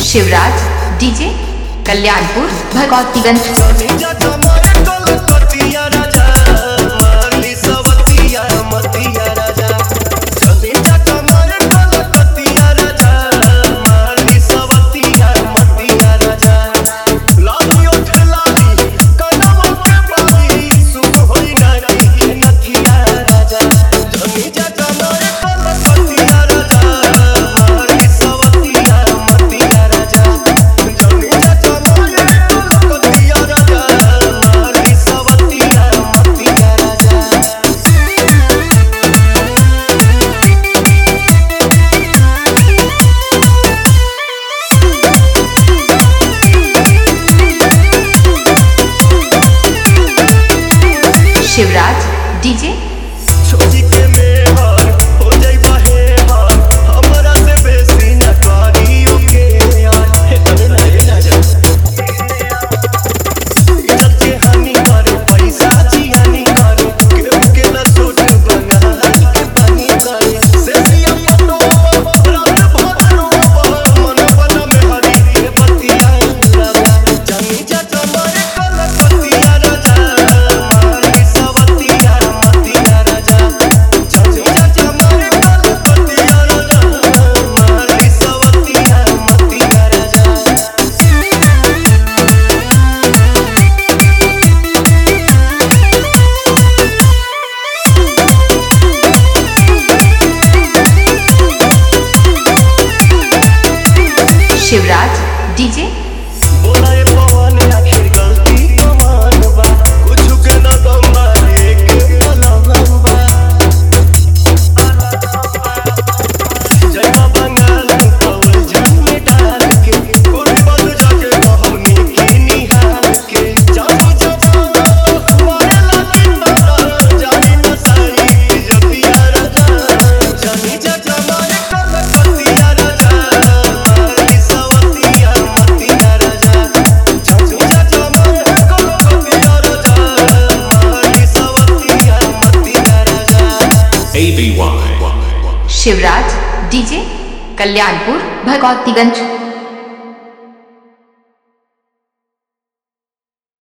Shivraj DJ Kalyanpur Bhagwatiganj. Shivraj DJ छोड़ी के मेहर हो जाई बहे हार हमरा से बेसी न करियो के यार हे तने ना जा इज्जत के हानि करे पैसा जियानी करे के ना छोट बंगा के पानी करे से सिया पटो रात भरो मन बना में हरी के बतिया लगा जमी जा तुम्हारे कलकतिया राजा शिवराज डीजे बोलाए पवन आखिर गलती कमान बा कुछ के न दम मारे के कलम बा जय बंगाल पवन जान में डाल के कोई बद जाके कहनी की निहाल के जानो जब हमारे लागी ना जानी न सारी जतिया राजा जानी जा हमारे कलकतिया राजा शिवराज डीजे कल्याणपुर भगवतीगंज।